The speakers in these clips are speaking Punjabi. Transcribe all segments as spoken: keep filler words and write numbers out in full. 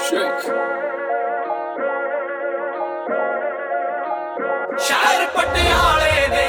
Shake. ਸ਼ਹਿਰ ਪਟਿਆਲੇ ਦੇ,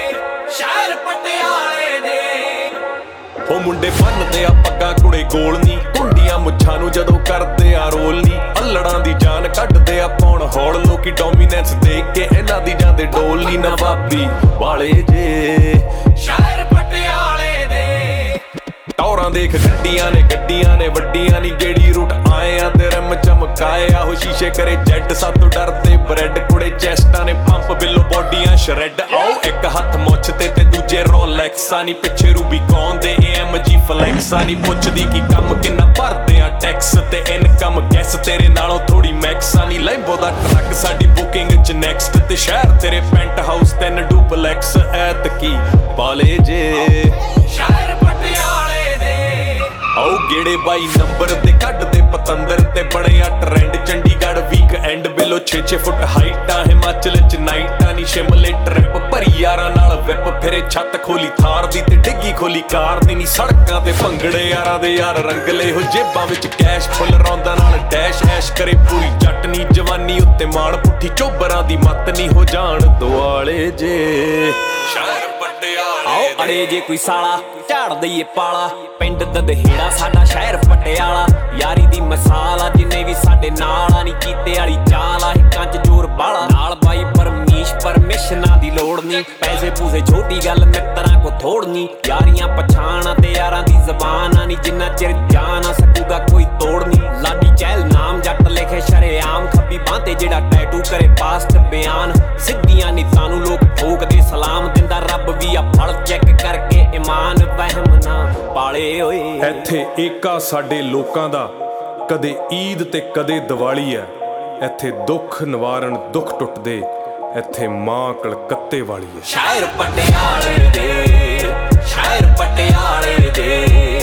ਸ਼ਹਿਰ ਪਟਿਆਲੇ ਦੇ ਹੋ ਮੁੰਡੇ ਬੰਨਦੇ ਆ ਪੱਗਾਂ ਕੁੜੇ ਗੋਲ ਨੀ, ਕੁੰਡੀਆਂ ਮੁੱਛਾਂ ਨੂੰ ਜਦੋਂ ਕਰਦੇ ਆ ਰੋਲ ਨੀ, ਅਲੜਾਂ ਦੀ ਜਾਨ ਕੱਢਦੇ ਆ ਪੌਣ ਹੌਲ, ਲੋਕੀ ਡੋਮੀਨੈਂਸ ਦੇਖ ਕੇ ਇਹਨਾਂ ਦੀ ਜਾਂਦੇ ਡੋਲ ਨੀ, ਨਵਾਬੀ ਵਾਲੇ ਜੇ ਸ਼ਹਿਰ ਪਟਿਆਲੇ ਦੇ। ਟੌਰਾਂ ਦੇਖ ਗੱਡੀਆਂ ਨੇ ਗੱਡੀਆਂ ਨੇ ਵੱਡੀਆਂ ਨੀ, ਜਿਹੜੀ ਰੂਟ ਆਏ ਆ ਤੇ ਰਮ ਚਮਕਾਏ ਆ, ਉਹ ਸ਼ੀਸ਼ੇ ਕਰੇ ਜੈਡ ਸਾਤੋਂ ਡਰਦੇ ਬ੍ਰੈਡ ਕੁੜੇ, ਚੈਸਟਾਂ ਨੇ ਪੰਪ ਬਿੱਲੋ ਬੋਡੀਆਂ ਸ਼ਰੈਡ, ਆਓ ਇੱਕ ਹੱਥ ਮੁੱਛ ਤੇ ਤੇ ਦੂਜੇ ਰੋਲੈਕਸਾਂ ਨੀ, ਪਿੱਛੇ ਰੂਬੀ ਕੌਣ ਦੇ ਏ ਐਮ ਜੀ ਫਲੈਕਸਾਂ ਨੀ, ਪੁੱਛਦੀ ਕੀ ਕੰਮ ਕਿੰਨਾ ਭਰਦੇ ਆ ਟੈਕਸ ਤੇ ਇਨਕਮ ਗੈਸ ਤੇਰੇ ਨਾਲੋਂ ਥੋੜੀ ਮੈਕਸਾਂ ਨੀ, ਲੈਂਬੋ ਦਾ ਟਰੱਕ ਸਾਡੀ ਬੁਕਿੰਗ ਚ ਨੈਕਸਟ ਤੇ ਸ਼ਹਿਰ ਤੇਰੇ ਪੈਂਟ ਹਾਊਸ ਤਿੰਨ ਡੁਪਲੈਕਸ ਐਤਕੀ ਵਾਲੇ ਜੇ ਸ਼ਹਿਰ ਪਟਿਆਲੇ ਦੇ। ਆਓ ਗੇੜੇ ਬਾਈ ਨੰਬਰ ਤੇ ਕੱਢਦੇ ਪਤੰਦਰ ਤੇ ਬਣਿਆ ਟ੍ਰੈਂਡ, ਚੰਡੀਗੜ੍ਹ ਵੀਕ ਐਂਡ ਬਿਲੋ ਛੇ ਛੇ ਫੁੱਟ ਹਾਈਟਾਂ, ਹਿਮਾਚਲ ਚ ਨਾਈਟਾਂ ਨੀ, ਸ਼ਿਮਲੇ ਟ੍ਰਿਪ ਭਰੀ ਯਾਰਾਂ ਨਾਲ ਵਿਪ ਫਿਰੇ, ਛੱਤ ਖੋਲੀ ਥਾਰ ਦੀ ਤੇ ਡਿੱਗੀ ਖੋਲੀ ਕਾਰ ਦੀ ਨੀ, ਸੜਕਾਂ ਤੇ ਭੰਗੜੇ ਯਾਰਾਂ ਦੇ ਯਾਰ ਰੰਗਲੇ ਹੋ, ਜੇਬਾਂ ਵਿੱਚ ਕੈਸ਼ ਫੁੱਲ ਰੌਂਦਾ ਨਾਲ ਡੈਸ਼ ਐਸ਼ ਕਰੇ ਪੂਰੀ ਜੱਟ ਨੀ, ਜਵਾਨੀ ਉੱਤੇ ਮਾਣ ਪੁੱਠੀ ਚੋਬਰਾਂ ਦੀ ਮੱਤ ਨੀ, ਹੋ ਜਾਣ ਦੁਆਲੇ ਜੇ ਸ਼ਹਿਰ ਪਟਿਆਲੇ। ਆਓ ਅੜੇ ਜੇ ਕੋਈ ਸਾਲਾ ਝਾੜ ਦਈਏ ਪਾਲਾ, ਪਿੰਡ ਦਦਹੇੜਾ ਸਾਡਾ ਸ਼ਹਿਰ ਪਟਿਆਲਾ, ਯਾਰੀ ਦੀ ਮਿਸਾਲ ਆ ਜਿੰਨੇ ਵੀ ਸਾਡੇ ਨਾਲ ਆ, ਨੀ ਕੀਤੇ ਵਾਲੀ ਚਾਲ ਆ ਹਿੱਕਾਂ ਚ ਜ਼ੋਰ ਬਾਲਾ, ਨਾਲ ਬਾਈ ਪਰਮੀਸ਼ ਪਰਮਿਸ਼ਨਾਂ ਦੀ ਲੋੜ ਨੀ, ਪੈਸੇ ਪੂਸੇ ਛੋਟੀ ਗੱਲ ਮਿੱਤਰਾਂ ਕੋ ਥੋੜ ਨੀ, ਯਾਰੀਆਂ ਪਛਾਣ ਤੇ ਯਾਰਾਂ ਦੀ ਜ਼ਬਾਨ ਆ ਨੀ, ਜਿੰਨਾ ਚਿਰ ਜਾਨ ਆ ਸਕੂਗਾ ਕੋਈ ਤੋੜ ਨੀ, ਲਾਡੀ ਚਹਿਲ ਨਾਮ ਜੱਟ ਲਿਖੇ ਸ਼ਰੇਆਮ, ਖੱਬੀ ਬਾਂਹ ਤੇ ਜਿਹੜਾ ਟੈਟੂ ਕਰੇ ਪਾਸਟ ਬਿਆਨ, ਸਿੱਧੀਆਂ ਨੀਤਾਂ ਨੂੰ ਲੋਕ ਠੋਕਦੇ ਸਲਾਮ, ਦਿੰਦਾ ਰੱਬ ਵੀ ਆ ਫਲ ਚੈੱਕ ਕਰਕੇ ਇਮਾਨ, ਵਹਿਮ ਨਾ ਪਾਲੇ ਓਏ। ਇੱਥੇ ਏਕਾ ਸਾਡੇ ਲੋਕਾਂ ਦਾ, ਕਦੇ ਈਦ ਤੇ ਕਦੇ ਦੀਵਾਲੀ ਐ, ਇੱਥੇ ਦੁੱਖ ਨਿਵਾਰਨ ਦੁੱਖ ਟੁੱਟਦੇ, ਇੱਥੇ ਮਾਂ ਕਲਕੱਤੇ ਵਾਲੀ ਐ। ਸ਼ਹਿਰ ਪਟਿਆਲੇ ਦੇ, ਸ਼ਹਿਰ ਪਟਿਆਲੇ ਦੇ।